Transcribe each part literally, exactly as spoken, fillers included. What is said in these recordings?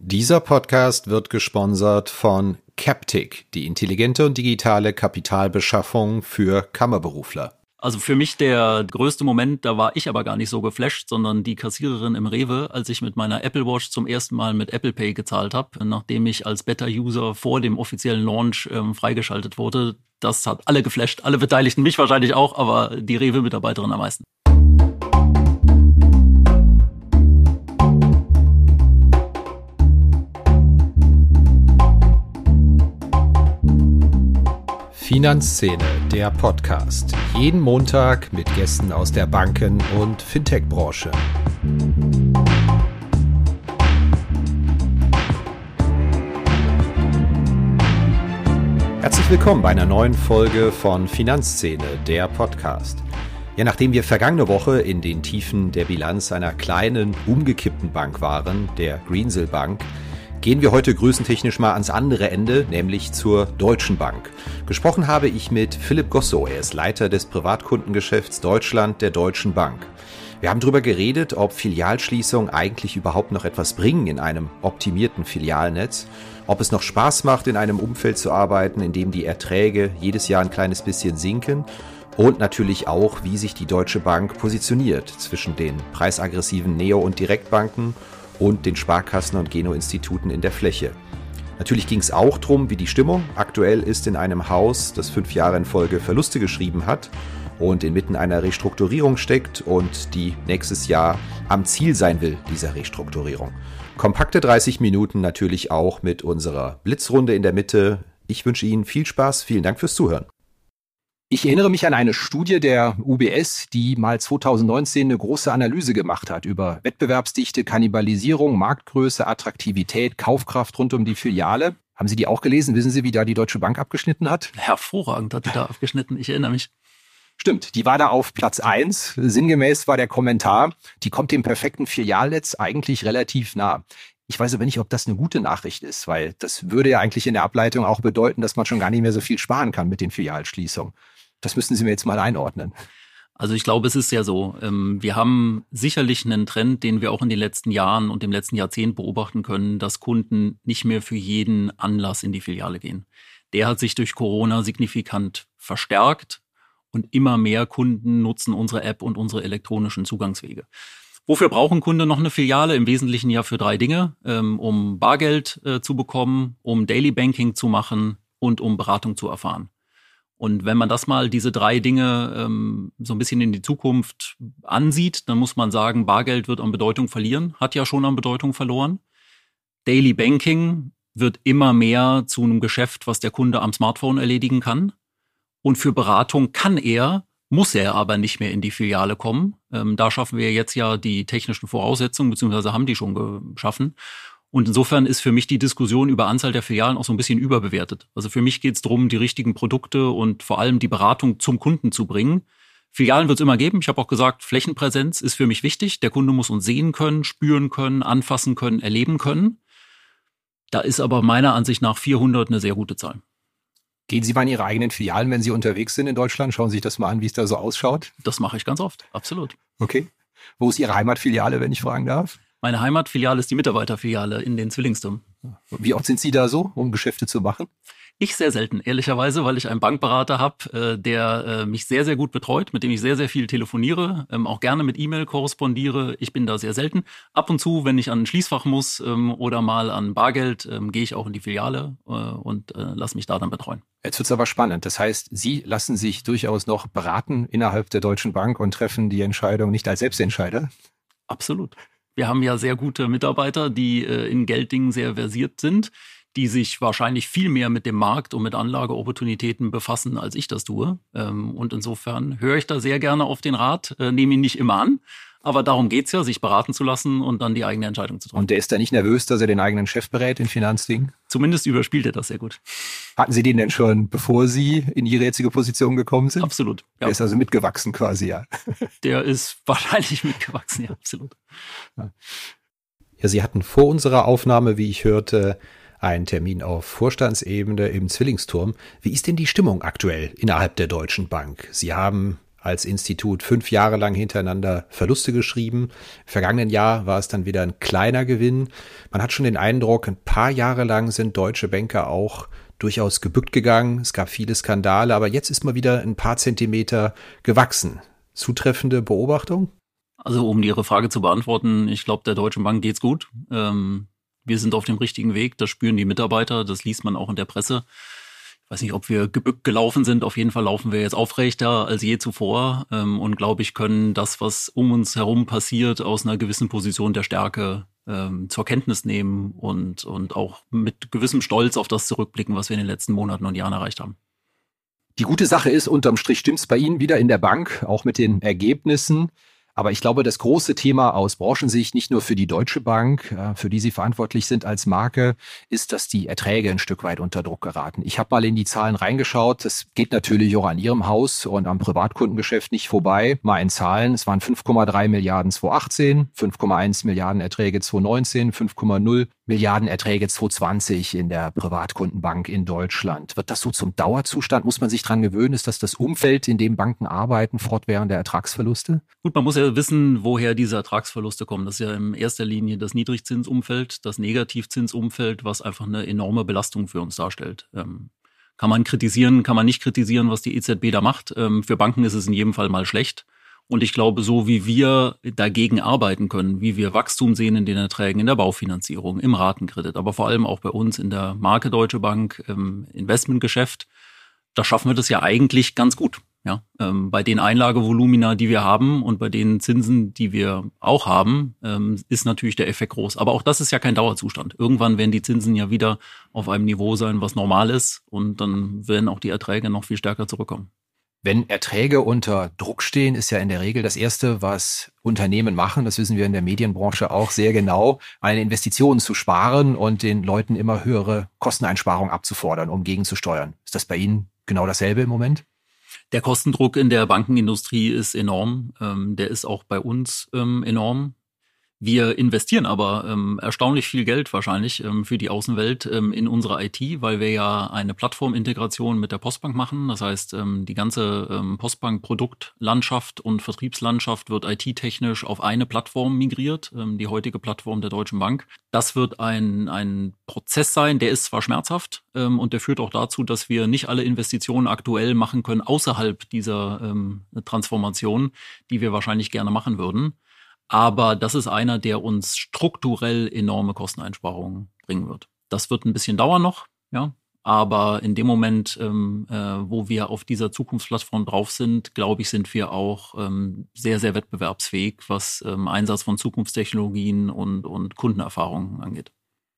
Dieser Podcast wird gesponsert von Captic, die intelligente und digitale Kapitalbeschaffung für Kammerberufler. Also für mich der größte Moment, da war ich aber gar nicht so geflasht, sondern die Kassiererin im Rewe, als ich mit meiner Apple Watch zum ersten Mal mit Apple Pay gezahlt habe, nachdem ich als Beta-User vor dem offiziellen Launch ähm, freigeschaltet wurde. Das hat alle geflasht, alle Beteiligten, mich wahrscheinlich auch, aber die Rewe-Mitarbeiterin am meisten. Finanzszene, der Podcast. Jeden Montag mit Gästen aus der Banken- und Fintech-Branche. Herzlich willkommen bei einer neuen Folge von Finanzszene, der Podcast. Ja, nachdem wir vergangene Woche in den Tiefen der Bilanz einer kleinen, umgekippten Bank waren, der Greensill Bank, gehen wir heute größentechnisch mal ans andere Ende, nämlich zur Deutschen Bank. Gesprochen habe ich mit Philipp Gosso, er ist Leiter des Privatkundengeschäfts Deutschland der Deutschen Bank. Wir haben darüber geredet, ob Filialschließungen eigentlich überhaupt noch etwas bringen in einem optimierten Filialnetz, ob es noch Spaß macht, in einem Umfeld zu arbeiten, in dem die Erträge jedes Jahr ein kleines bisschen sinken und natürlich auch, wie sich die Deutsche Bank positioniert zwischen den preisaggressiven Neo- und Direktbanken und den Sparkassen und Geno-Instituten in der Fläche. Natürlich ging es auch darum, wie die Stimmung aktuell ist in einem Haus, das fünf Jahre in Folge Verluste geschrieben hat und inmitten einer Restrukturierung steckt und die nächstes Jahr am Ziel sein will, dieser Restrukturierung. Kompakte dreißig Minuten natürlich auch mit unserer Blitzrunde in der Mitte. Ich wünsche Ihnen viel Spaß, vielen Dank fürs Zuhören. Ich erinnere mich an eine Studie der U B S, die mal zweitausendneunzehn eine große Analyse gemacht hat über Wettbewerbsdichte, Kannibalisierung, Marktgröße, Attraktivität, Kaufkraft rund um die Filiale. Haben Sie die auch gelesen? Wissen Sie, wie da die Deutsche Bank abgeschnitten hat? Hervorragend hat die da abgeschnitten, ich erinnere mich. Stimmt, die war da auf Platz eins. Sinngemäß war der Kommentar, die kommt dem perfekten Filialnetz eigentlich relativ nah. Ich weiß aber nicht, ob das eine gute Nachricht ist, weil das würde ja eigentlich in der Ableitung auch bedeuten, dass man schon gar nicht mehr so viel sparen kann mit den Filialschließungen. Das müssten Sie mir jetzt mal einordnen. Also ich glaube, es ist ja so, wir haben sicherlich einen Trend, den wir auch in den letzten Jahren und im letzten Jahrzehnt beobachten können, dass Kunden nicht mehr für jeden Anlass in die Filiale gehen. Der hat sich durch Corona signifikant verstärkt und immer mehr Kunden nutzen unsere App und unsere elektronischen Zugangswege. Wofür braucht ein Kunde noch eine Filiale? Im Wesentlichen ja für drei Dinge, um Bargeld zu bekommen, um Daily Banking zu machen und um Beratung zu erfahren. Und wenn man das mal, diese drei Dinge ähm, so ein bisschen in die Zukunft ansieht, dann muss man sagen, Bargeld wird an Bedeutung verlieren, hat ja schon an Bedeutung verloren. Daily Banking wird immer mehr zu einem Geschäft, was der Kunde am Smartphone erledigen kann. Und für Beratung kann er, muss er aber nicht mehr in die Filiale kommen. Ähm, da schaffen wir jetzt ja die technischen Voraussetzungen, beziehungsweise haben die schon geschaffen. Und insofern ist für mich die Diskussion über Anzahl der Filialen auch so ein bisschen überbewertet. Also für mich geht es darum, die richtigen Produkte und vor allem die Beratung zum Kunden zu bringen. Filialen wird es immer geben. Ich habe auch gesagt, Flächenpräsenz ist für mich wichtig. Der Kunde muss uns sehen können, spüren können, anfassen können, erleben können. Da ist aber meiner Ansicht nach vierhundert eine sehr gute Zahl. Gehen Sie mal in Ihre eigenen Filialen, wenn Sie unterwegs sind in Deutschland? Schauen Sie sich das mal an, wie es da so ausschaut? Das mache ich ganz oft, absolut. Okay. Wo ist Ihre Heimatfiliale, wenn ich fragen darf? Meine Heimatfiliale ist die Mitarbeiterfiliale in den Zwillingstürmen. Wie oft sind Sie da so, um Geschäfte zu machen? Ich sehr selten, ehrlicherweise, weil ich einen Bankberater habe, der mich sehr, sehr gut betreut, mit dem ich sehr, sehr viel telefoniere, auch gerne mit E-Mail korrespondiere. Ich bin da sehr selten. Ab und zu, wenn ich an ein Schließfach muss oder mal an Bargeld, gehe ich auch in die Filiale und lasse mich da dann betreuen. Jetzt wird's aber spannend. Das heißt, Sie lassen sich durchaus noch beraten innerhalb der Deutschen Bank und treffen die Entscheidung nicht als Selbstentscheider? Absolut. Wir haben ja sehr gute Mitarbeiter, die in Gelddingen sehr versiert sind, die sich wahrscheinlich viel mehr mit dem Markt und mit Anlageopportunitäten befassen, als ich das tue. Und insofern höre ich da sehr gerne auf den Rat, nehme ihn nicht immer an. Aber darum geht's ja, sich beraten zu lassen und dann die eigene Entscheidung zu treffen. Und der ist da nicht nervös, dass er den eigenen Chef berät in Finanzdingen? Zumindest überspielt er das sehr gut. Hatten Sie den denn schon, bevor Sie in Ihre jetzige Position gekommen sind? Absolut. Ja. Der ist also mitgewachsen quasi, ja. Der ist wahrscheinlich mitgewachsen, ja, absolut. Ja. Ja, Sie hatten vor unserer Aufnahme, wie ich hörte, einen Termin auf Vorstandsebene im Zwillingsturm. Wie ist denn die Stimmung aktuell innerhalb der Deutschen Bank? Sie haben als Institut fünf Jahre lang hintereinander Verluste geschrieben. Im vergangenen Jahr war es dann wieder ein kleiner Gewinn. Man hat schon den Eindruck, ein paar Jahre lang sind deutsche Banker auch durchaus gebückt gegangen. Es gab viele Skandale, aber jetzt ist mal wieder ein paar Zentimeter gewachsen. Zutreffende Beobachtung? Also um Ihre Frage zu beantworten, ich glaube, der Deutschen Bank geht's gut. Ähm, wir sind auf dem richtigen Weg, das spüren die Mitarbeiter, das liest man auch in der Presse. Ich weiß nicht, ob wir gebückt gelaufen sind. Auf jeden Fall laufen wir jetzt aufrechter als je zuvor ähm, und, glaube ich, können das, was um uns herum passiert, aus einer gewissen Position der Stärke ähm, zur Kenntnis nehmen und, und auch mit gewissem Stolz auf das zurückblicken, was wir in den letzten Monaten und Jahren erreicht haben. Die gute Sache ist, unterm Strich stimmt's bei Ihnen wieder in der Bank, auch mit den Ergebnissen. Aber ich glaube, das große Thema aus Branchensicht, nicht nur für die Deutsche Bank, für die Sie verantwortlich sind als Marke, ist, dass die Erträge ein Stück weit unter Druck geraten. Ich habe mal in die Zahlen reingeschaut. Das geht natürlich auch an Ihrem Haus und am Privatkundengeschäft nicht vorbei. Mal in Zahlen. Es waren fünf Komma drei Milliarden zweitausendachtzehn, fünf Komma eins Milliarden Erträge zweitausendneunzehn, fünf Komma null Milliarden Erträge zweitausendzwanzig in der Privatkundenbank in Deutschland. Wird das so zum Dauerzustand? Muss man sich dran gewöhnen? Ist das das Umfeld, in dem Banken arbeiten, fortwährende Ertragsverluste? Gut, man muss ja wissen, woher diese Ertragsverluste kommen. Das ist ja in erster Linie das Niedrigzinsumfeld, das Negativzinsumfeld, was einfach eine enorme Belastung für uns darstellt. Ähm, kann man kritisieren, kann man nicht kritisieren, was die E Z B da macht. Ähm, für Banken ist es in jedem Fall mal schlecht. Und ich glaube, so wie wir dagegen arbeiten können, wie wir Wachstum sehen in den Erträgen, in der Baufinanzierung, im Ratenkredit, aber vor allem auch bei uns in der Marke Deutsche Bank, im Investmentgeschäft, da schaffen wir das ja eigentlich ganz gut. Ja, ähm, bei den Einlagevolumina, die wir haben und bei den Zinsen, die wir auch haben, ähm, ist natürlich der Effekt groß. Aber auch das ist ja kein Dauerzustand. Irgendwann werden die Zinsen ja wieder auf einem Niveau sein, was normal ist. Und dann werden auch die Erträge noch viel stärker zurückkommen. Wenn Erträge unter Druck stehen, ist ja in der Regel das Erste, was Unternehmen machen, das wissen wir in der Medienbranche auch sehr genau, eine Investition zu sparen und den Leuten immer höhere Kosteneinsparungen abzufordern, um gegenzusteuern. Ist das bei Ihnen genau dasselbe im Moment? Der Kostendruck in der Bankenindustrie ist enorm. Ähm, der ist auch bei uns ähm, enorm. Wir investieren aber ähm, erstaunlich viel Geld wahrscheinlich ähm, für die Außenwelt ähm, in unsere I T, weil wir ja eine Plattformintegration mit der Postbank machen. Das heißt, ähm, die ganze ähm, Postbank-Produktlandschaft und Vertriebslandschaft wird I T-technisch auf eine Plattform migriert, ähm, die heutige Plattform der Deutschen Bank. Das wird ein, ein Prozess sein, der ist zwar schmerzhaft ähm, und der führt auch dazu, dass wir nicht alle Investitionen aktuell machen können außerhalb dieser ähm, Transformation, die wir wahrscheinlich gerne machen würden. Aber das ist einer, der uns strukturell enorme Kosteneinsparungen bringen wird. Das wird ein bisschen dauern noch, ja. Aber in dem Moment, ähm, äh, wo wir auf dieser Zukunftsplattform drauf sind, glaube ich, sind wir auch ähm, sehr, sehr wettbewerbsfähig, was ähm, Einsatz von Zukunftstechnologien und, und Kundenerfahrungen angeht.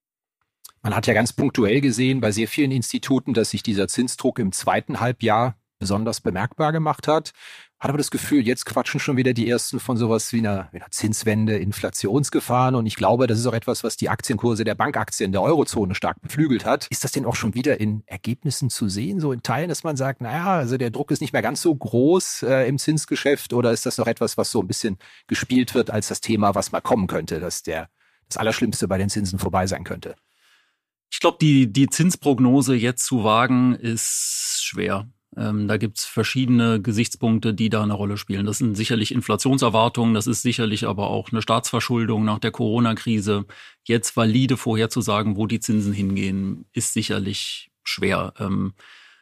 Man hat ja ganz punktuell gesehen bei sehr vielen Instituten, dass sich dieser Zinsdruck im zweiten Halbjahr besonders bemerkbar gemacht hat. Hat aber das Gefühl, jetzt quatschen schon wieder die Ersten von sowas wie einer, wie einer Zinswende, Inflationsgefahren. Und ich glaube, das ist auch etwas, was die Aktienkurse der Bankaktien der Eurozone stark beflügelt hat. Ist das denn auch schon wieder in Ergebnissen zu sehen, so in Teilen, dass man sagt, naja, also der Druck ist nicht mehr ganz so groß äh, im Zinsgeschäft? Oder ist das noch etwas, was so ein bisschen gespielt wird als das Thema, was mal kommen könnte, dass der das Allerschlimmste bei den Zinsen vorbei sein könnte? Ich glaube, die, die Zinsprognose jetzt zu wagen, ist schwer. Ähm, da gibt's verschiedene Gesichtspunkte, die da eine Rolle spielen. Das sind sicherlich Inflationserwartungen, das ist sicherlich aber auch eine Staatsverschuldung nach der Corona-Krise. Jetzt valide vorherzusagen, wo die Zinsen hingehen, ist sicherlich schwer. Ähm,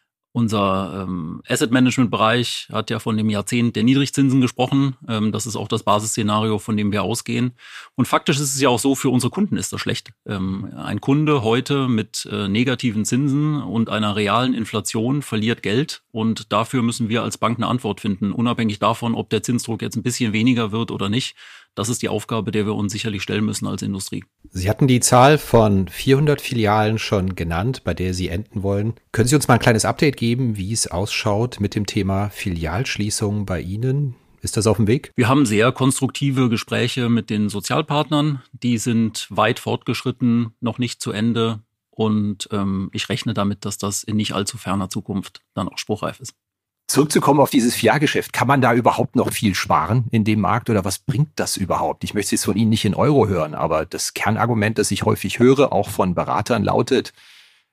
Unser ähm, Asset-Management-Bereich hat ja von dem Jahrzehnt der Niedrigzinsen gesprochen. Ähm, das ist auch das Basisszenario, von dem wir ausgehen. Und faktisch ist es ja auch so, für unsere Kunden ist das schlecht. Ähm, ein Kunde heute mit äh, negativen Zinsen und einer realen Inflation verliert Geld. Und dafür müssen wir als Bank eine Antwort finden, unabhängig davon, ob der Zinsdruck jetzt ein bisschen weniger wird oder nicht. Das ist die Aufgabe, der wir uns sicherlich stellen müssen als Industrie. Sie hatten die Zahl von vierhundert Filialen schon genannt, bei der Sie enden wollen. Können Sie uns mal ein kleines Update geben, wie es ausschaut mit dem Thema Filialschließung bei Ihnen? Ist das auf dem Weg? Wir haben sehr konstruktive Gespräche mit den Sozialpartnern. Die sind weit fortgeschritten, noch nicht zu Ende. Und ähm, ich rechne damit, dass das in nicht allzu ferner Zukunft dann auch spruchreif ist. Zurückzukommen auf dieses Filialgeschäft, kann man da überhaupt noch viel sparen in dem Markt oder was bringt das überhaupt? Ich möchte jetzt von Ihnen nicht in Euro hören, aber das Kernargument, das ich häufig höre, auch von Beratern, lautet,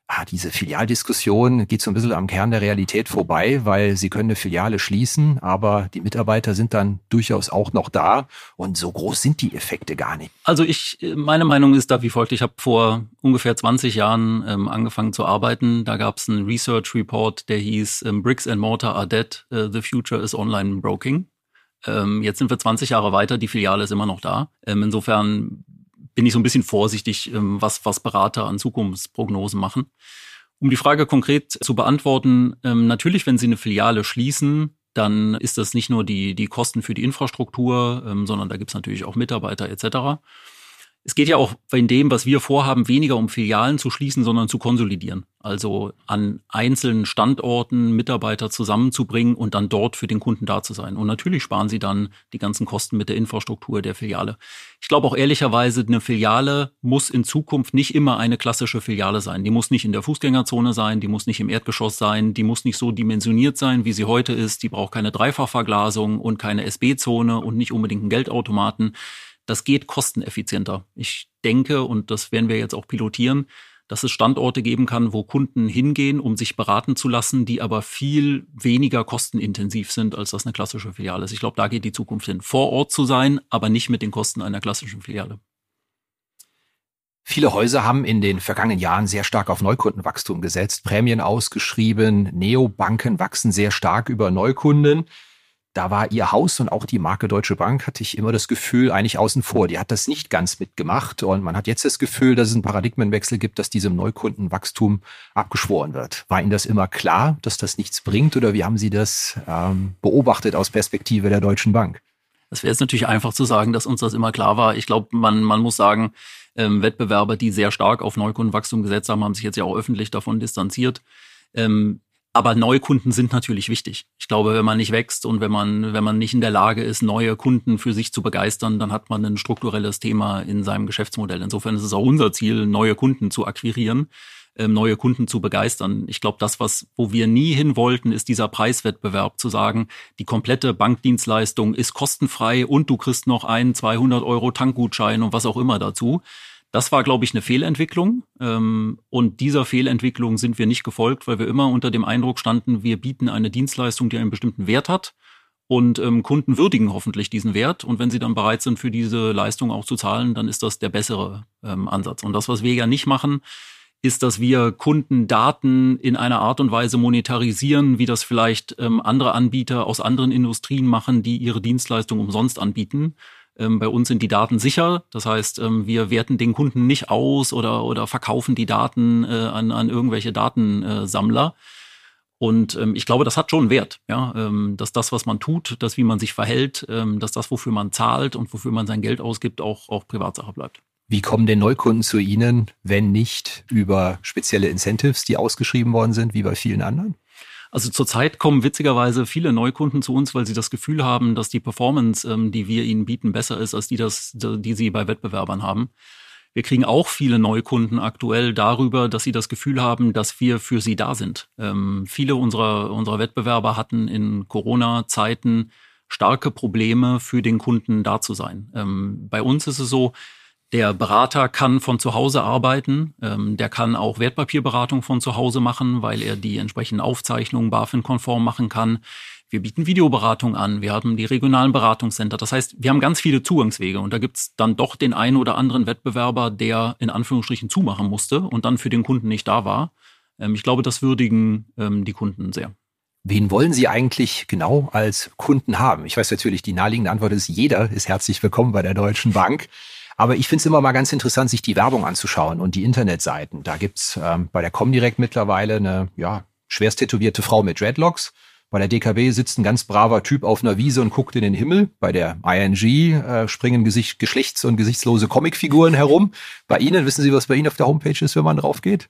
Ah, diese Filialdiskussion geht so ein bisschen am Kern der Realität vorbei, weil Sie können eine Filiale schließen, aber die Mitarbeiter sind dann durchaus auch noch da und so groß sind die Effekte gar nicht. Also ich, meine Meinung ist da wie folgt. Ich habe vor ungefähr zwanzig Jahren ähm, angefangen zu arbeiten. Da gab es einen Research Report, der hieß ähm, Bricks and Mortar are dead, uh, the future is online broking. Ähm, jetzt sind wir zwanzig Jahre weiter, die Filiale ist immer noch da. Ähm, insofern bin ich so ein bisschen vorsichtig, was, was Berater an Zukunftsprognosen machen. Um die Frage konkret zu beantworten, natürlich, wenn Sie eine Filiale schließen, dann ist das nicht nur die, die Kosten für die Infrastruktur, sondern da gibt es natürlich auch Mitarbeiter et cetera. Es geht ja auch in dem, was wir vorhaben, weniger um Filialen zu schließen, sondern zu konsolidieren. Also an einzelnen Standorten Mitarbeiter zusammenzubringen und dann dort für den Kunden da zu sein. Und natürlich sparen Sie dann die ganzen Kosten mit der Infrastruktur der Filiale. Ich glaube auch ehrlicherweise, eine Filiale muss in Zukunft nicht immer eine klassische Filiale sein. Die muss nicht in der Fußgängerzone sein, die muss nicht im Erdgeschoss sein, die muss nicht so dimensioniert sein, wie sie heute ist. Die braucht keine Dreifachverglasung und keine S B-Zone und nicht unbedingt einen Geldautomaten. Das geht kosteneffizienter. Ich denke, und das werden wir jetzt auch pilotieren, dass es Standorte geben kann, wo Kunden hingehen, um sich beraten zu lassen, die aber viel weniger kostenintensiv sind, als das eine klassische Filiale ist. Ich glaube, da geht die Zukunft hin. Vor Ort zu sein, aber nicht mit den Kosten einer klassischen Filiale. Viele Häuser haben in den vergangenen Jahren sehr stark auf Neukundenwachstum gesetzt, Prämien ausgeschrieben, Neobanken wachsen sehr stark über Neukunden. Da war Ihr Haus und auch die Marke Deutsche Bank, hatte ich immer das Gefühl, eigentlich außen vor. Die hat das nicht ganz mitgemacht und man hat jetzt das Gefühl, dass es einen Paradigmenwechsel gibt, dass diesem Neukundenwachstum abgeschworen wird. War Ihnen das immer klar, dass das nichts bringt oder wie haben Sie das ähm, beobachtet aus Perspektive der Deutschen Bank? Es wäre jetzt natürlich einfach zu sagen, dass uns das immer klar war. Ich glaube, man, man muss sagen, ähm, Wettbewerber, die sehr stark auf Neukundenwachstum gesetzt haben, haben sich jetzt ja auch öffentlich davon distanziert. Ähm, Aber Neukunden sind natürlich wichtig. Ich glaube, wenn man nicht wächst und wenn man, wenn man nicht in der Lage ist, neue Kunden für sich zu begeistern, dann hat man ein strukturelles Thema in seinem Geschäftsmodell. Insofern ist es auch unser Ziel, neue Kunden zu akquirieren, ähm, neue Kunden zu begeistern. Ich glaube, das, was, wo wir nie hin wollten, ist dieser Preiswettbewerb, zu sagen, die komplette Bankdienstleistung ist kostenfrei und du kriegst noch einen zweihundert Euro Tankgutschein und was auch immer dazu. Das war, glaube ich, eine Fehlentwicklung. Und dieser Fehlentwicklung sind wir nicht gefolgt, weil wir immer unter dem Eindruck standen, wir bieten eine Dienstleistung, die einen bestimmten Wert hat. Und Kunden würdigen hoffentlich diesen Wert. Und wenn sie dann bereit sind, für diese Leistung auch zu zahlen, dann ist das der bessere Ansatz. Und das, was wir ja nicht machen, ist, dass wir Kundendaten in einer Art und Weise monetarisieren, wie das vielleicht andere Anbieter aus anderen Industrien machen, die ihre Dienstleistung umsonst anbieten. Ähm, bei uns sind die Daten sicher. Das heißt, ähm, wir werten den Kunden nicht aus oder, oder verkaufen die Daten äh, an, an irgendwelche Datensammler. Und ähm, ich glaube, das hat schon einen Wert, ja, ähm, dass das, was man tut, das, wie man sich verhält, ähm, dass das, wofür man zahlt und wofür man sein Geld ausgibt, auch, auch Privatsache bleibt. Wie kommen denn Neukunden zu Ihnen, wenn nicht über spezielle Incentives, die ausgeschrieben worden sind, wie bei vielen anderen? Also zurzeit kommen witzigerweise viele Neukunden zu uns, weil sie das Gefühl haben, dass die Performance, ähm, die wir ihnen bieten, besser ist als die, das, die sie bei Wettbewerbern haben. Wir kriegen auch viele Neukunden aktuell darüber, dass sie das Gefühl haben, dass wir für sie da sind. Ähm, viele unserer, unserer Wettbewerber hatten in Corona-Zeiten starke Probleme, für den Kunden da zu sein. Ähm, bei uns ist es so, der Berater kann von zu Hause arbeiten, ähm, der kann auch Wertpapierberatung von zu Hause machen, weil er die entsprechenden Aufzeichnungen BaFin-konform machen kann. Wir bieten Videoberatung an, wir haben die regionalen Beratungscenter. Das heißt, wir haben ganz viele Zugangswege und da gibt's dann doch den einen oder anderen Wettbewerber, der in Anführungsstrichen zumachen musste und dann für den Kunden nicht da war. Ähm, ich glaube, das würdigen ähm, die Kunden sehr. Wen wollen Sie eigentlich genau als Kunden haben? Ich weiß natürlich, die naheliegende Antwort ist, jeder ist herzlich willkommen bei der Deutschen Bank. Aber ich finde es immer mal ganz interessant, sich die Werbung anzuschauen und die Internetseiten. Da gibt's ähm, bei der Comdirect mittlerweile eine ja schwerst tätowierte Frau mit Dreadlocks. Bei der D K B sitzt ein ganz braver Typ auf einer Wiese und guckt in den Himmel. Bei der I N G äh, springen Gesicht, geschlechts- und gesichtslose Comicfiguren herum. Bei Ihnen, wissen Sie, was bei Ihnen auf der Homepage ist, wenn man drauf geht?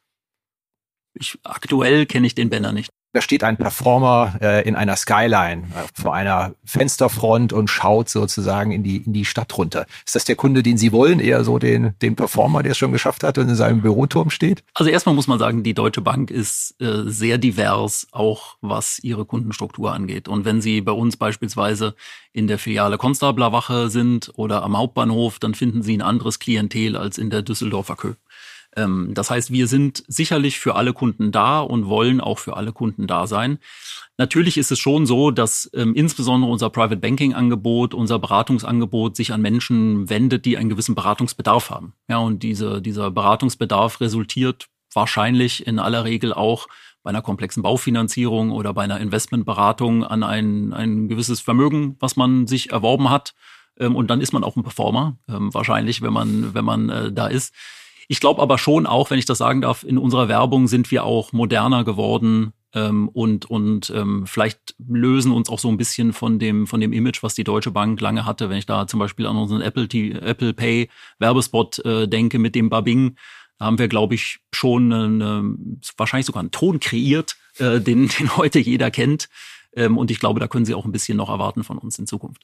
Ich, aktuell kenne ich den Banner nicht. Da steht ein Performer äh, in einer Skyline äh, vor einer Fensterfront und schaut sozusagen in die in die Stadt runter. Ist das der Kunde, den Sie wollen? Eher so den den Performer, der es schon geschafft hat und in seinem Büroturm steht? Also erstmal muss man sagen, die Deutsche Bank ist äh, sehr divers, auch was ihre Kundenstruktur angeht. Und wenn Sie bei uns beispielsweise in der Filiale Konstablerwache sind oder am Hauptbahnhof, dann finden Sie ein anderes Klientel als in der Düsseldorfer Kö. Ähm, das heißt, wir sind sicherlich für alle Kunden da und wollen auch für alle Kunden da sein. Natürlich ist es schon so, dass ähm, insbesondere unser Private Banking Angebot, unser Beratungsangebot sich an Menschen wendet, die einen gewissen Beratungsbedarf haben. Ja, und diese, dieser Beratungsbedarf resultiert wahrscheinlich in aller Regel auch bei einer komplexen Baufinanzierung oder bei einer Investmentberatung an ein, ein gewisses Vermögen, was man sich erworben hat. Ähm, und dann ist man auch ein Performer, ähm, wahrscheinlich, wenn man, wenn man äh, da ist. Ich glaube aber schon auch, wenn ich das sagen darf, in unserer Werbung sind wir auch moderner geworden ähm, und und ähm, vielleicht lösen uns auch so ein bisschen von dem von dem Image, was die Deutsche Bank lange hatte. Wenn ich da zum Beispiel an unseren Apple, Apple Pay Werbespot äh, denke mit dem Babing, da haben wir, glaube ich, schon eine, wahrscheinlich sogar einen Ton kreiert, äh, den, den heute jeder kennt. Ähm, und ich glaube, da können Sie auch ein bisschen noch erwarten von uns in Zukunft.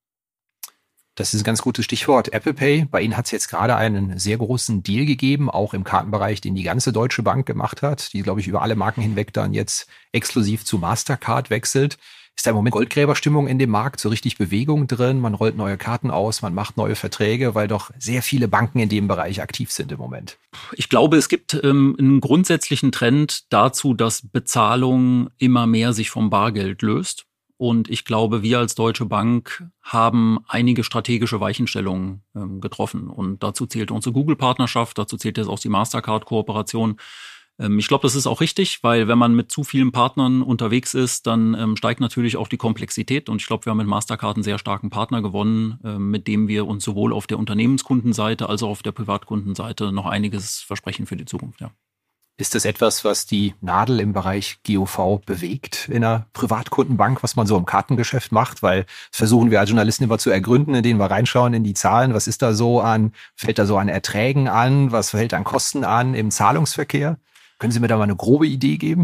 Das ist ein ganz gutes Stichwort. Apple Pay. Bei Ihnen hat es jetzt gerade einen sehr großen Deal gegeben, auch im Kartenbereich, den die ganze Deutsche Bank gemacht hat, die, glaube ich, über alle Marken hinweg dann jetzt exklusiv zu Mastercard wechselt. Ist da im Moment Goldgräberstimmung in dem Markt, so richtig Bewegung drin? Man rollt neue Karten aus, man macht neue Verträge, weil doch sehr viele Banken in dem Bereich aktiv sind im Moment. Ich glaube, es gibt ähm, einen grundsätzlichen Trend dazu, dass Bezahlung immer mehr sich vom Bargeld löst. Und ich glaube, wir als Deutsche Bank haben einige strategische Weichenstellungen ähm, getroffen. Und dazu zählt unsere Google-Partnerschaft, dazu zählt jetzt auch die Mastercard-Kooperation. Ähm, ich glaube, das ist auch richtig, weil wenn man mit zu vielen Partnern unterwegs ist, dann ähm, steigt natürlich auch die Komplexität. Und ich glaube, wir haben mit Mastercard einen sehr starken Partner gewonnen, ähm, mit dem wir uns sowohl auf der Unternehmenskundenseite als auch auf der Privatkundenseite noch einiges versprechen für die Zukunft, ja. Ist das etwas, was die Nadel im Bereich G O V bewegt in einer Privatkundenbank, was man so im Kartengeschäft macht? Weil das versuchen wir als Journalisten immer zu ergründen, indem wir reinschauen in die Zahlen. Was ist da so an, fällt da so an Erträgen an? Was fällt an Kosten an im Zahlungsverkehr? Können Sie mir da mal eine grobe Idee geben?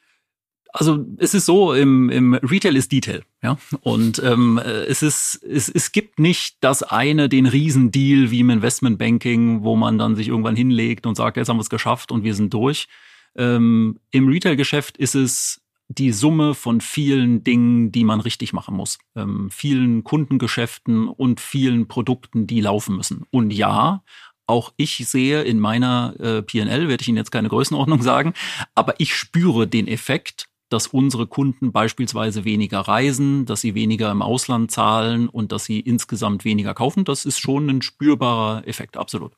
Also es ist so, im, im Retail ist Detail, ja. Und ähm, es ist, es, es gibt nicht das eine, den Riesendeal wie im Investmentbanking, wo man dann sich irgendwann hinlegt und sagt, jetzt haben wir es geschafft und wir sind durch. Ähm, Im Retail-Geschäft ist es die Summe von vielen Dingen, die man richtig machen muss. Ähm, vielen Kundengeschäften und vielen Produkten, die laufen müssen. Und ja, auch ich sehe in meiner äh, P und L, werde ich Ihnen jetzt keine Größenordnung sagen, aber ich spüre den Effekt, dass unsere Kunden beispielsweise weniger reisen, dass sie weniger im Ausland zahlen und dass sie insgesamt weniger kaufen. Das ist schon ein spürbarer Effekt, absolut.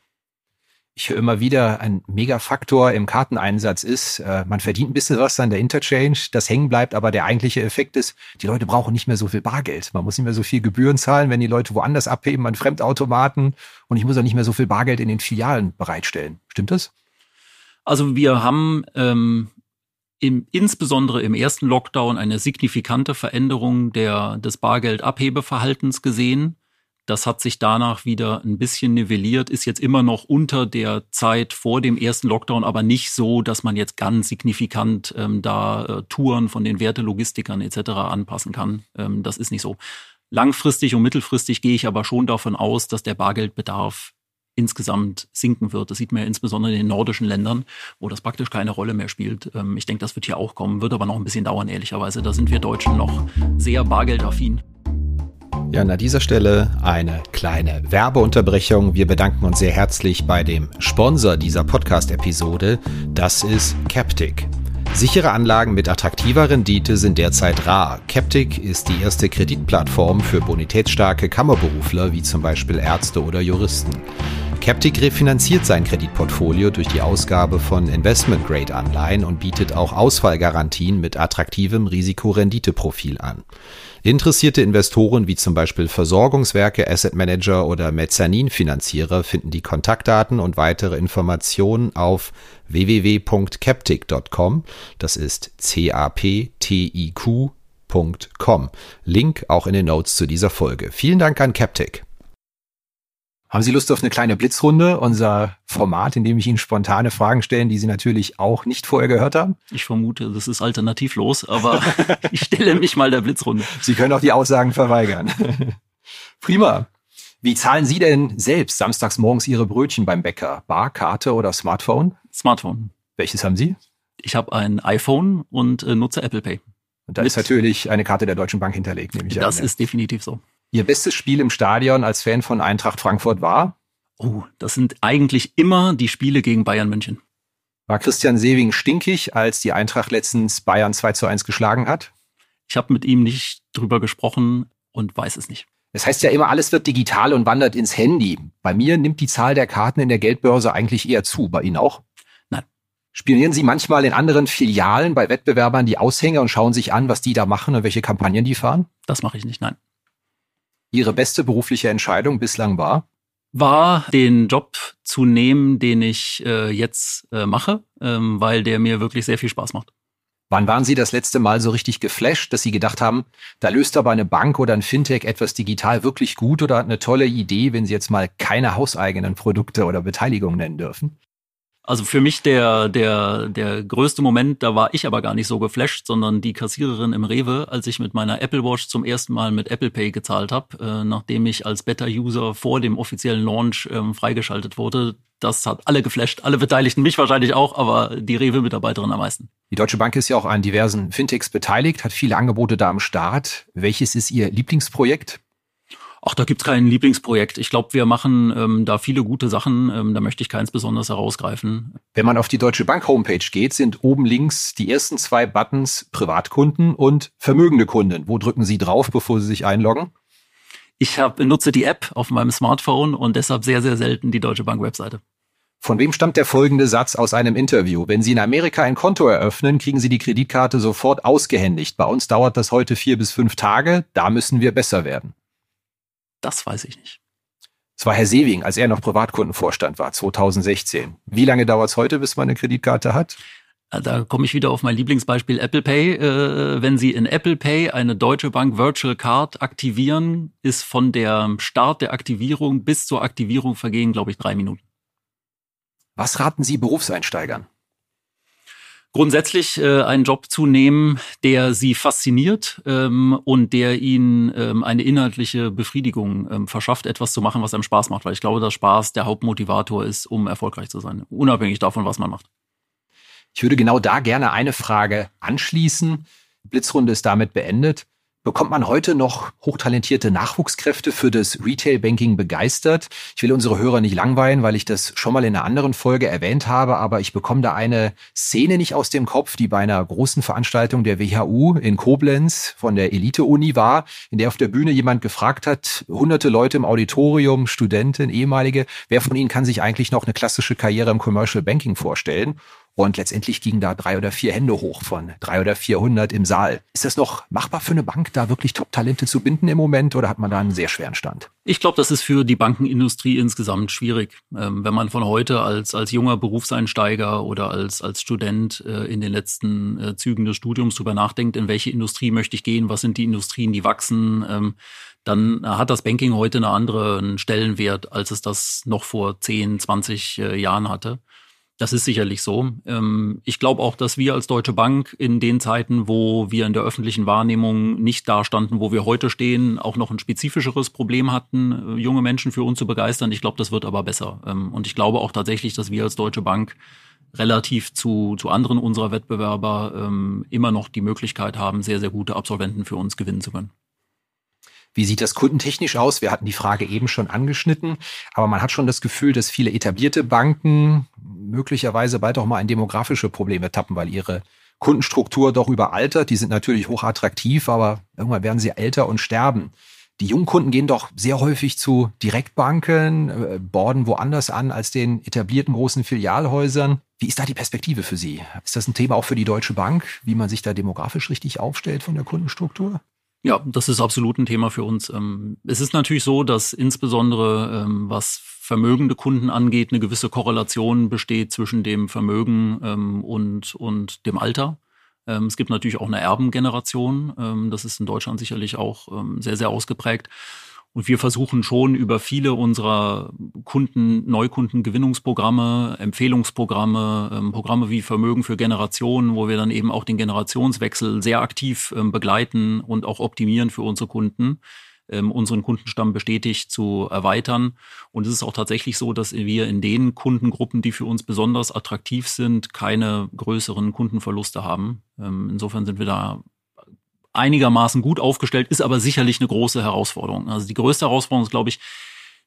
Ich höre immer wieder, ein Megafaktor im Karteneinsatz ist, äh, man verdient ein bisschen was an der Interchange, das hängen bleibt, aber der eigentliche Effekt ist, die Leute brauchen nicht mehr so viel Bargeld. Man muss nicht mehr so viel Gebühren zahlen, wenn die Leute woanders abheben an Fremdautomaten, und ich muss auch nicht mehr so viel Bargeld in den Filialen bereitstellen. Stimmt das? Also wir haben ähm, im, insbesondere im ersten Lockdown eine signifikante Veränderung der, des Bargeldabhebeverhaltens gesehen. Das hat sich danach wieder ein bisschen nivelliert, ist jetzt immer noch unter der Zeit vor dem ersten Lockdown, aber nicht so, dass man jetzt ganz signifikant ähm, da äh, Touren von den Wertelogistikern et cetera anpassen kann. Ähm, das ist nicht so. Langfristig und mittelfristig gehe ich aber schon davon aus, dass der Bargeldbedarf insgesamt sinken wird. Das sieht man ja insbesondere in den nordischen Ländern, wo das praktisch keine Rolle mehr spielt. Ähm, ich denke, das wird hier auch kommen, wird aber noch ein bisschen dauern, ehrlicherweise. Da sind wir Deutschen noch sehr bargeldaffin. Ja, an dieser Stelle eine kleine Werbeunterbrechung. Wir bedanken uns sehr herzlich bei dem Sponsor dieser Podcast-Episode. Das ist Captic. Sichere Anlagen mit attraktiver Rendite sind derzeit rar. Captic ist die erste Kreditplattform für bonitätsstarke Kammerberufler, wie zum Beispiel Ärzte oder Juristen. Captic refinanziert sein Kreditportfolio durch die Ausgabe von Investment-Grade-Anleihen und bietet auch Ausfallgarantien mit attraktivem Risiko-Rendite-Profil an. Interessierte Investoren wie zum Beispiel Versorgungswerke, Asset Manager oder Mezzaninfinanzierer finden die Kontaktdaten und weitere Informationen auf w w w punkt captic punkt com. Das ist C A P T I Q punkt com. Link auch in den Notes zu dieser Folge. Vielen Dank an Captic. Haben Sie Lust auf eine kleine Blitzrunde? Unser Format, in dem ich Ihnen spontane Fragen stelle, die Sie natürlich auch nicht vorher gehört haben? Ich vermute, das ist alternativlos, aber ich stelle mich mal der Blitzrunde. Sie können auch die Aussagen verweigern. Prima. Wie zahlen Sie denn selbst samstags morgens Ihre Brötchen beim Bäcker? Bar, Karte oder Smartphone? Smartphone. Welches haben Sie? Ich habe ein iPhone und äh, nutze Apple Pay. Und da Mit ist natürlich eine Karte der Deutschen Bank hinterlegt, nehme ich an. Das ist definitiv so. Ihr bestes Spiel im Stadion als Fan von Eintracht Frankfurt war? Oh, das sind eigentlich immer die Spiele gegen Bayern München. War Christian Sewing stinkig, als die Eintracht letztens Bayern zwei zu eins geschlagen hat? Ich habe mit ihm nicht drüber gesprochen und weiß es nicht. Das heißt ja immer, alles wird digital und wandert ins Handy. Bei mir nimmt die Zahl der Karten in der Geldbörse eigentlich eher zu. Bei Ihnen auch? Nein. Spionieren Sie manchmal in anderen Filialen bei Wettbewerbern die Aushänge und schauen sich an, was die da machen und welche Kampagnen die fahren? Das mache ich nicht, nein. Ihre beste berufliche Entscheidung bislang war? War, den Job zu nehmen, den ich äh, jetzt äh, mache, ähm, weil der mir wirklich sehr viel Spaß macht. Wann waren Sie das letzte Mal so richtig geflasht, dass Sie gedacht haben, da löst aber eine Bank oder ein Fintech etwas digital wirklich gut oder hat eine tolle Idee, wenn Sie jetzt mal keine hauseigenen Produkte oder Beteiligungen nennen dürfen? Also für mich der der der größte Moment, da war ich aber gar nicht so geflasht, sondern die Kassiererin im Rewe, als ich mit meiner Apple Watch zum ersten Mal mit Apple Pay gezahlt habe, äh, nachdem ich als Beta-User vor dem offiziellen Launch ähm, freigeschaltet wurde. Das hat alle geflasht, alle Beteiligten, mich wahrscheinlich auch, aber die Rewe-Mitarbeiterin am meisten. Die Deutsche Bank ist ja auch an diversen Fintechs beteiligt, hat viele Angebote da am Start. Welches ist Ihr Lieblingsprojekt? Ach, da gibt's kein Lieblingsprojekt. Ich glaube, wir machen ähm, da viele gute Sachen. Ähm, da möchte ich keins besonders herausgreifen. Wenn man auf die Deutsche Bank Homepage geht, sind oben links die ersten zwei Buttons Privatkunden und vermögende Kunden. Wo drücken Sie drauf, bevor Sie sich einloggen? Ich hab, nutze die App auf meinem Smartphone und deshalb sehr, sehr selten die Deutsche Bank Webseite. Von wem stammt der folgende Satz aus einem Interview? Wenn Sie in Amerika ein Konto eröffnen, kriegen Sie die Kreditkarte sofort ausgehändigt. Bei uns dauert das heute vier bis fünf Tage. Da müssen wir besser werden. Das weiß ich nicht. Es war Herr Sewing, als er noch Privatkundenvorstand war, zweitausendsechzehn. Wie lange dauert es heute, bis man eine Kreditkarte hat? Da komme ich wieder auf mein Lieblingsbeispiel Apple Pay. Äh, wenn Sie in Apple Pay eine Deutsche Bank Virtual Card aktivieren, ist von der Start der Aktivierung bis zur Aktivierung vergehen, glaube ich, drei Minuten. Was raten Sie Berufseinsteigern? Grundsätzlich äh, einen Job zu nehmen, der Sie fasziniert ähm, und der Ihnen ähm, eine inhaltliche Befriedigung ähm, verschafft, etwas zu machen, was einem Spaß macht. Weil ich glaube, dass Spaß der Hauptmotivator ist, um erfolgreich zu sein, unabhängig davon, was man macht. Ich würde genau da gerne eine Frage anschließen. Die Blitzrunde ist damit beendet. Bekommt man heute noch hochtalentierte Nachwuchskräfte für das Retail-Banking begeistert? Ich will unsere Hörer nicht langweilen, weil ich das schon mal in einer anderen Folge erwähnt habe, aber ich bekomme da eine Szene nicht aus dem Kopf, die bei einer großen Veranstaltung der W H U in Koblenz von der Elite-Uni war, in der auf der Bühne jemand gefragt hat, hunderte Leute im Auditorium, Studenten, ehemalige, wer von ihnen kann sich eigentlich noch eine klassische Karriere im Commercial Banking vorstellen? Und letztendlich gingen da drei oder vier Hände hoch von drei oder vierhundert im Saal. Ist das noch machbar für eine Bank, da wirklich Top-Talente zu binden im Moment, oder hat man da einen sehr schweren Stand? Ich glaube, das ist für die Bankenindustrie insgesamt schwierig. Ähm, wenn man von heute als als junger Berufseinsteiger oder als als Student äh, in den letzten äh, Zügen des Studiums drüber nachdenkt, in welche Industrie möchte ich gehen, was sind die Industrien, die wachsen, ähm, dann hat das Banking heute einen anderen Stellenwert, als es das noch vor zehn, zwanzig äh, Jahren hatte. Das ist sicherlich so. Ich glaube auch, dass wir als Deutsche Bank in den Zeiten, wo wir in der öffentlichen Wahrnehmung nicht da standen, wo wir heute stehen, auch noch ein spezifischeres Problem hatten, junge Menschen für uns zu begeistern. Ich glaube, das wird aber besser. Und ich glaube auch tatsächlich, dass wir als Deutsche Bank relativ zu, zu anderen unserer Wettbewerber immer noch die Möglichkeit haben, sehr, sehr gute Absolventen für uns gewinnen zu können. Wie sieht das kundentechnisch aus? Wir hatten die Frage eben schon angeschnitten, aber man hat schon das Gefühl, dass viele etablierte Banken möglicherweise bald auch mal in demografische Probleme tappen, weil ihre Kundenstruktur doch überaltert. Die sind natürlich hochattraktiv, aber irgendwann werden sie älter und sterben. Die jungen Kunden gehen doch sehr häufig zu Direktbanken, äh, borden woanders an als den etablierten großen Filialhäusern. Wie ist da die Perspektive für Sie? Ist das ein Thema auch für die Deutsche Bank, wie man sich da demografisch richtig aufstellt von der Kundenstruktur? Ja, das ist absolut ein Thema für uns. Es ist natürlich so, dass insbesondere was vermögende Kunden angeht, eine gewisse Korrelation besteht zwischen dem Vermögen und, und dem Alter. Es gibt natürlich auch eine Erbengeneration. Das ist in Deutschland sicherlich auch sehr, sehr ausgeprägt. Und wir versuchen schon über viele unserer Kunden, Neukundengewinnungsprogramme, Empfehlungsprogramme, ähm, Programme wie Vermögen für Generationen, wo wir dann eben auch den Generationswechsel sehr aktiv ähm, begleiten und auch optimieren für unsere Kunden, ähm, unseren Kundenstamm bestätigt zu erweitern. Und es ist auch tatsächlich so, dass wir in den Kundengruppen, die für uns besonders attraktiv sind, keine größeren Kundenverluste haben. Ähm, insofern sind wir da einigermaßen gut aufgestellt, ist aber sicherlich eine große Herausforderung. Also die größte Herausforderung ist, glaube ich,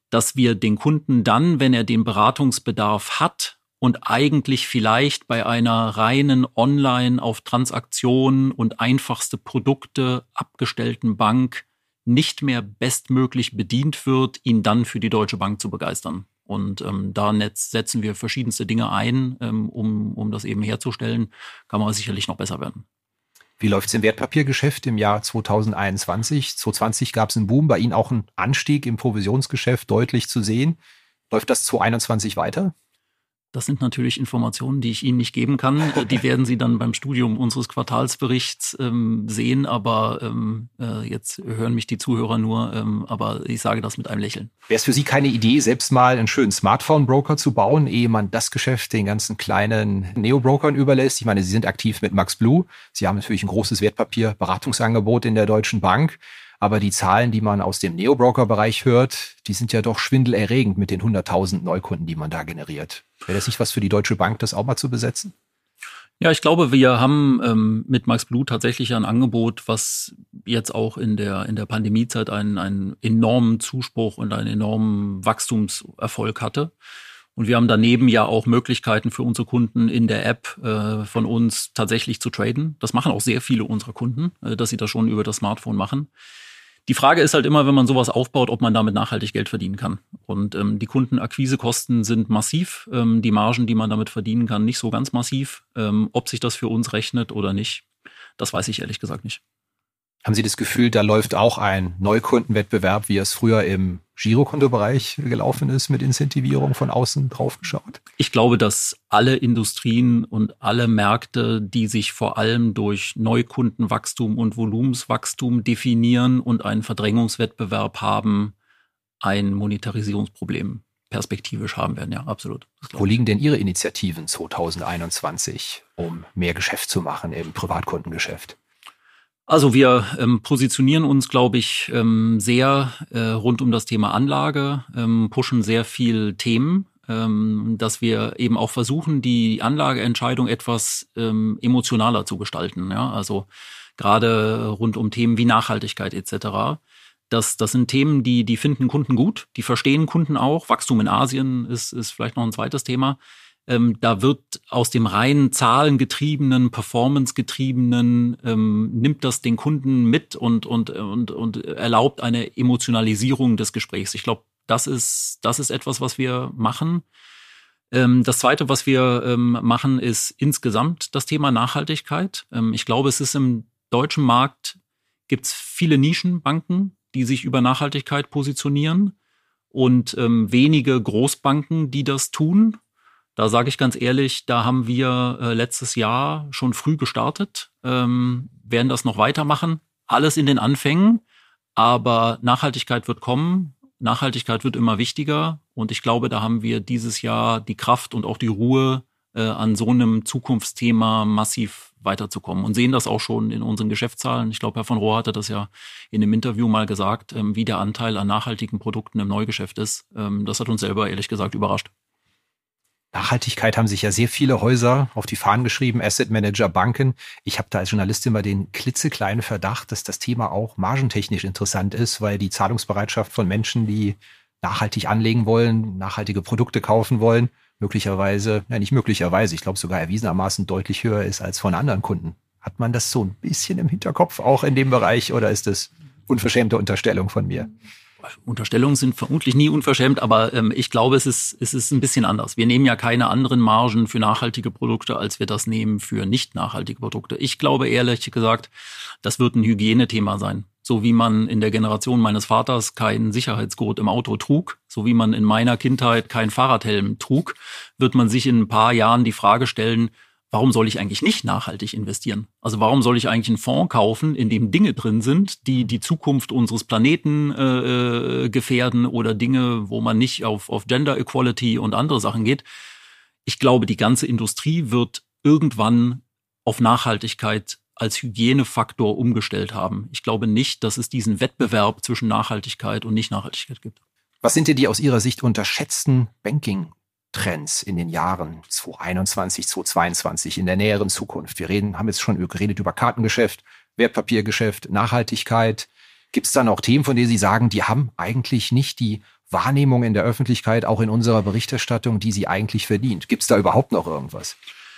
dass wir den Kunden dann, wenn er den Beratungsbedarf hat und eigentlich vielleicht bei einer reinen Online auf Transaktionen und einfachste Produkte abgestellten Bank nicht mehr bestmöglich bedient wird, ihn dann für die Deutsche Bank zu begeistern. Und ähm, da netz, setzen wir verschiedenste Dinge ein, ähm, um, um das eben herzustellen. Kann man sicherlich noch besser werden. Wie läuft es im Wertpapiergeschäft im Jahr zweitausendeinundzwanzig? zweitausendzwanzig gab es einen Boom, bei Ihnen auch einen Anstieg im Provisionsgeschäft deutlich zu sehen. Läuft das zweitausendeinundzwanzig weiter? Das sind natürlich Informationen, die ich Ihnen nicht geben kann. Die werden Sie dann beim Studium unseres Quartalsberichts ähm, sehen. Aber ähm, äh, jetzt hören mich die Zuhörer nur. Ähm, aber ich sage das mit einem Lächeln. Wäre es für Sie keine Idee, selbst mal einen schönen Smartphone-Broker zu bauen, ehe man das Geschäft den ganzen kleinen Neo-Brokern überlässt? Ich meine, Sie sind aktiv mit Max Blue. Sie haben natürlich ein großes Wertpapier-Beratungsangebot in der Deutschen Bank. Aber die Zahlen, die man aus dem Neo-Broker-Bereich hört, die sind ja doch schwindelerregend mit den hunderttausend Neukunden, die man da generiert. Wäre das nicht was für die Deutsche Bank, das auch mal zu besetzen? Ja, ich glaube, wir haben ähm, mit Max Blue tatsächlich ein Angebot, was jetzt auch in der in der Pandemiezeit einen, einen enormen Zuspruch und einen enormen Wachstumserfolg hatte. Und wir haben daneben ja auch Möglichkeiten für unsere Kunden in der App äh, von uns tatsächlich zu traden. Das machen auch sehr viele unserer Kunden, äh, dass sie das schon über das Smartphone machen. Die Frage ist halt immer, wenn man sowas aufbaut, ob man damit nachhaltig Geld verdienen kann. Und ähm, die Kundenakquisekosten sind massiv, ähm, die Margen, die man damit verdienen kann, nicht so ganz massiv. Ähm, ob sich das für uns rechnet oder nicht, das weiß ich ehrlich gesagt nicht. Haben Sie das Gefühl, da läuft auch ein Neukundenwettbewerb, wie es früher im Girokontobereich gelaufen ist, mit Incentivierung von außen drauf geschaut? Ich glaube, dass alle Industrien und alle Märkte, die sich vor allem durch Neukundenwachstum und Volumenswachstum definieren und einen Verdrängungswettbewerb haben, ein Monetarisierungsproblem perspektivisch haben werden. Ja, absolut. Wo liegen denn Ihre Initiativen zweitausendeinundzwanzig, um mehr Geschäft zu machen im Privatkundengeschäft? Also wir ähm, positionieren uns, glaube ich, ähm, sehr äh, rund um das Thema Anlage, ähm, pushen sehr viel Themen, ähm, dass wir eben auch versuchen, die Anlageentscheidung etwas ähm, emotionaler zu gestalten. Ja? Also gerade rund um Themen wie Nachhaltigkeit et cetera. Das, das sind Themen, die, die finden Kunden gut, die verstehen Kunden auch. Wachstum in Asien ist, ist vielleicht noch ein zweites Thema. Ähm, da wird aus dem rein zahlengetriebenen, performancegetriebenen, ähm, nimmt das den Kunden mit und, und, und, und erlaubt eine Emotionalisierung des Gesprächs. Ich glaube, das ist, das ist etwas, was wir machen. Ähm, das Zweite, was wir ähm, machen, ist insgesamt das Thema Nachhaltigkeit. Ähm, ich glaube, es ist im deutschen Markt, gibt es viele Nischenbanken, die sich über Nachhaltigkeit positionieren und ähm, wenige Großbanken, die das tun. Da sage ich ganz ehrlich, da haben wir äh, letztes Jahr schon früh gestartet, ähm, werden das noch weitermachen. Alles in den Anfängen, aber Nachhaltigkeit wird kommen, Nachhaltigkeit wird immer wichtiger und ich glaube, da haben wir dieses Jahr die Kraft und auch die Ruhe, äh, an so einem Zukunftsthema massiv weiterzukommen und sehen das auch schon in unseren Geschäftszahlen. Ich glaube, Herr von Rohr hatte das ja in einem Interview mal gesagt, ähm, wie der Anteil an nachhaltigen Produkten im Neugeschäft ist. Ähm, das hat uns selber ehrlich gesagt überrascht. Nachhaltigkeit haben sich ja sehr viele Häuser auf die Fahnen geschrieben, Asset Manager, Banken. Ich habe da als Journalist immer den klitzekleinen Verdacht, dass das Thema auch margentechnisch interessant ist, weil die Zahlungsbereitschaft von Menschen, die nachhaltig anlegen wollen, nachhaltige Produkte kaufen wollen, möglicherweise, ja nicht möglicherweise, ich glaube sogar erwiesenermaßen deutlich höher ist als von anderen Kunden. Hat man das so ein bisschen im Hinterkopf auch in dem Bereich oder ist das unverschämte Unterstellung von mir? Unterstellungen sind vermutlich nie unverschämt, aber ähm, ich glaube, es ist, es ist ein bisschen anders. Wir nehmen ja keine anderen Margen für nachhaltige Produkte, als wir das nehmen für nicht nachhaltige Produkte. Ich glaube ehrlich gesagt, das wird ein Hygienethema sein. So wie man in der Generation meines Vaters keinen Sicherheitsgurt im Auto trug, so wie man in meiner Kindheit keinen Fahrradhelm trug, wird man sich in ein paar Jahren die Frage stellen, warum soll ich eigentlich nicht nachhaltig investieren? Also warum soll ich eigentlich einen Fonds kaufen, in dem Dinge drin sind, die die Zukunft unseres Planeten äh, gefährden oder Dinge, wo man nicht auf, auf Gender Equality und andere Sachen geht? Ich glaube, die ganze Industrie wird irgendwann auf Nachhaltigkeit als Hygienefaktor umgestellt haben. Ich glaube nicht, dass es diesen Wettbewerb zwischen Nachhaltigkeit und Nicht-Nachhaltigkeit gibt. Was sind denn die aus Ihrer Sicht unterschätzten Banking-Trends in den Jahren zweitausendeinundzwanzig, zweitausendzweiundzwanzig, in der näheren Zukunft? Wir reden, haben jetzt schon geredet über Kartengeschäft, Wertpapiergeschäft, Nachhaltigkeit. Gibt es dann auch Themen, von denen Sie sagen, die haben eigentlich nicht die Wahrnehmung in der Öffentlichkeit, auch in unserer Berichterstattung, die sie eigentlich verdient? Gibt es da überhaupt noch irgendwas?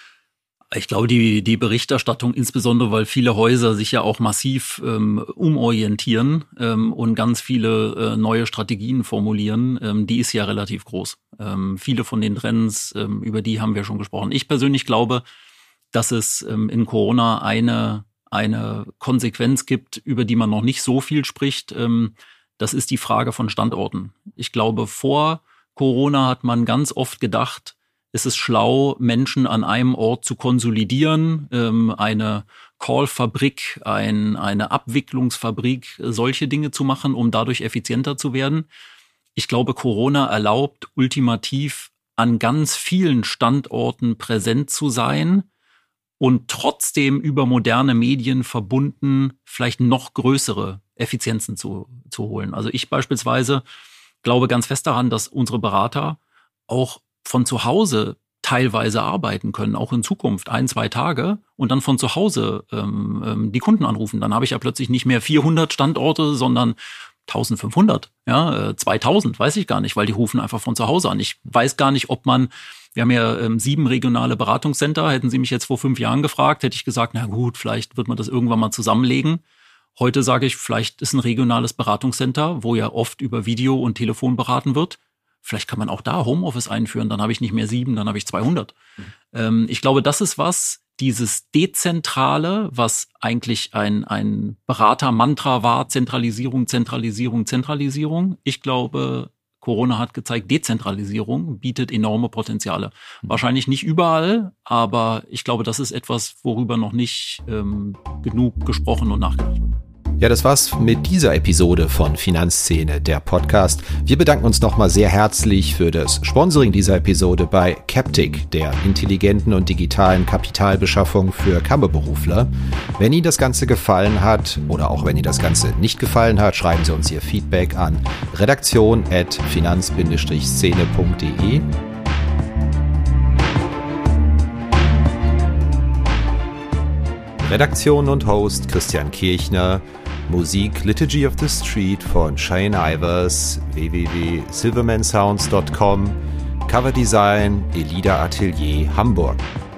Ich glaube, die, die Berichterstattung, insbesondere weil viele Häuser sich ja auch massiv ähm, umorientieren ähm, und ganz viele äh, neue Strategien formulieren, ähm, die ist ja relativ groß. Ähm, viele von den Trends, ähm, über die haben wir schon gesprochen. Ich persönlich glaube, dass es ähm, in Corona eine, eine Konsequenz gibt, über die man noch nicht so viel spricht. Ähm, das ist die Frage von Standorten. Ich glaube, vor Corona hat man ganz oft gedacht, es ist schlau, Menschen an einem Ort zu konsolidieren, ähm, eine Call-Fabrik, ein, eine Abwicklungsfabrik, solche Dinge zu machen, um dadurch effizienter zu werden. Ich glaube, Corona erlaubt ultimativ an ganz vielen Standorten präsent zu sein und trotzdem über moderne Medien verbunden vielleicht noch größere Effizienzen zu, zu holen. Also ich beispielsweise glaube ganz fest daran, dass unsere Berater auch von zu Hause teilweise arbeiten können, auch in Zukunft, ein, zwei Tage und dann von zu Hause ähm, die Kunden anrufen. Dann habe ich ja plötzlich nicht mehr vierhundert Standorte, sondern eintausendfünfhundert, ja, äh, zweitausend, weiß ich gar nicht, weil die rufen einfach von zu Hause an. Ich weiß gar nicht, ob man, wir haben ja ähm, sieben regionale Beratungscenter, hätten Sie mich jetzt vor fünf Jahren gefragt, hätte ich gesagt, na gut, vielleicht wird man das irgendwann mal zusammenlegen. Heute sage ich, vielleicht ist ein regionales Beratungscenter, wo ja oft über Video und Telefon beraten wird. Vielleicht kann man auch da Homeoffice einführen, dann habe ich nicht mehr sieben, dann habe ich zweihundert. Mhm. Ähm, ich glaube, das ist was, dieses Dezentrale, was eigentlich ein, ein Berater-Mantra war, Zentralisierung, Zentralisierung, Zentralisierung. Ich glaube, Corona hat gezeigt, Dezentralisierung bietet enorme Potenziale. Mhm. Wahrscheinlich nicht überall, aber ich glaube, das ist etwas, worüber noch nicht ähm, genug gesprochen und nachgedacht wird. Ja, das war's mit dieser Episode von Finanzszene, der Podcast. Wir bedanken uns nochmal sehr herzlich für das Sponsoring dieser Episode bei Captic, der intelligenten und digitalen Kapitalbeschaffung für Kammerberufler. Wenn Ihnen das Ganze gefallen hat oder auch wenn Ihnen das Ganze nicht gefallen hat, schreiben Sie uns Ihr Feedback an redaktion at finanz szene punkt de. Redaktion und Host Christian Kirchner. Musik Liturgy of the Street von Shane Ivers, w w w punkt silverman sounds punkt com, Coverdesign Elida Atelier Hamburg.